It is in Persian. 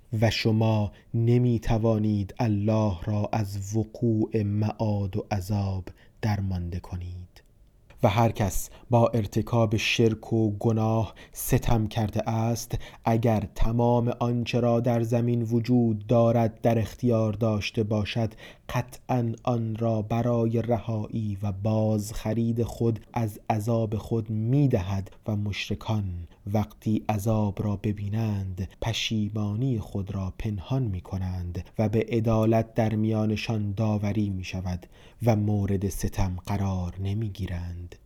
و شما نمی توانید الله را از وقوع معاد و عذاب درمانده کنید. و هر کس با ارتکاب شرک و گناه ستم کرده است، اگر تمام آنچه را در زمین وجود دارد در اختیار داشته باشد، قطعاً آن را برای رهایی و بازخرید خود از عذاب خود می‌دهد و مشرکان وقتی عذاب را ببینند پشیمانی خود را پنهان می‌کنند و به عدالت در میانشان داوری می‌شود و مورد ستم قرار نمی‌گیرند.